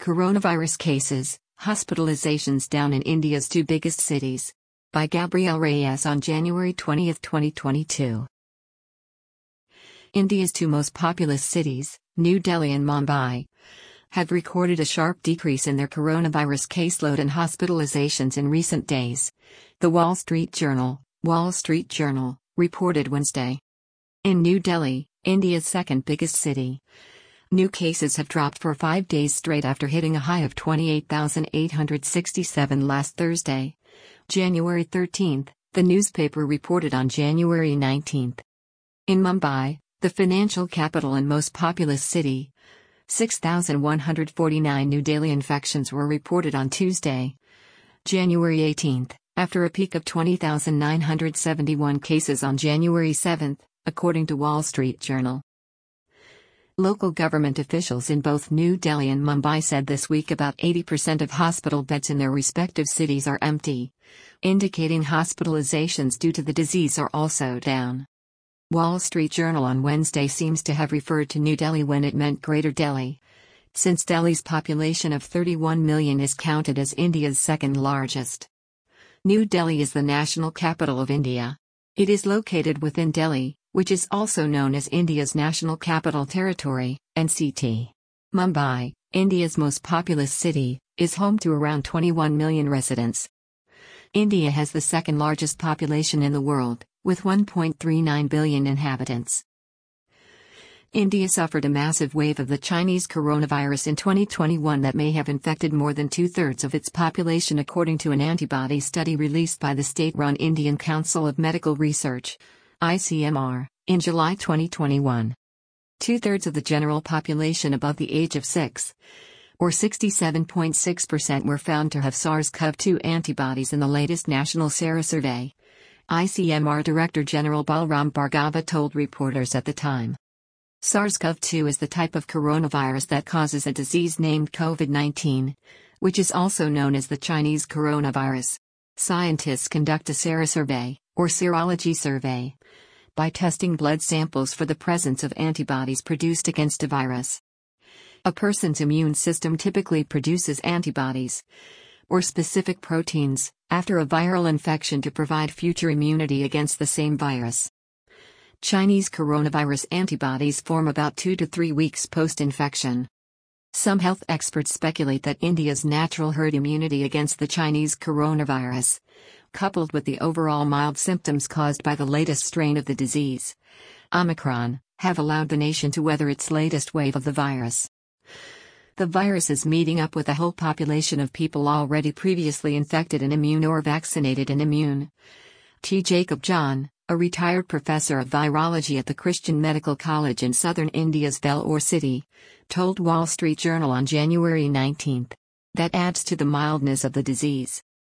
Coronavirus cases, hospitalizations down in India's two biggest cities. By Gabrielle Reyes on January 20, 2022. India's two most populous cities, New Delhi and Mumbai, have recorded a sharp decrease in their coronavirus caseload and hospitalizations in recent days. The Wall Street Journal reported Wednesday. In New Delhi, India's second biggest city, new cases have dropped for 5 days straight after hitting a high of 28,867 last Thursday, January 13, the newspaper reported on January 19. In Mumbai, the financial capital and most populous city, 6,149 new daily infections were reported on Tuesday, January 18, after a peak of 20,971 cases on January 7, according to Wall Street Journal. Local government officials in both New Delhi and Mumbai said this week about 80% of hospital beds in their respective cities are empty, indicating hospitalizations due to the disease are also down. Wall Street Journal on Wednesday seems to have referred to New Delhi when it meant Greater Delhi, since Delhi's population of 31 million is counted as India's second largest. New Delhi is the national capital of India. It is located within Delhi, which is also known as India's National Capital Territory, NCT. Mumbai, India's most populous city, is home to around 21 million residents. India has the second largest population in the world, with 1.39 billion inhabitants. India suffered a massive wave of the Chinese coronavirus in 2021 that may have infected more than two-thirds of its population, according to an antibody study released by the state-run Indian Council of Medical Research, ICMR, in July 2021. Two-thirds of the general population above the age of 6, or 67.6%, were found to have SARS-CoV-2 antibodies in the latest National Sera Survey, ICMR Director General Balram Bhargava told reporters at the time. SARS-CoV-2 is the type of coronavirus that causes a disease named COVID-19, which is also known as the Chinese coronavirus. Scientists conduct a Sera survey, or serology survey, by testing blood samples for the presence of antibodies produced against a virus. A person's immune system typically produces antibodies, or specific proteins, after a viral infection to provide future immunity against the same virus. Chinese coronavirus antibodies form about 2 to 3 weeks post-infection. Some health experts speculate that India's natural herd immunity against the Chinese coronavirus, coupled with the overall mild symptoms caused by the latest strain of the disease, Omicron, have allowed the nation to weather its latest wave of the virus. The virus is meeting up with a whole population of people already previously infected and immune or vaccinated and immune. T. Jacob John, a retired professor of virology at the Christian Medical College in southern India's Vellore city, told Wall Street Journal on January 19. That adds to the mildness of the disease.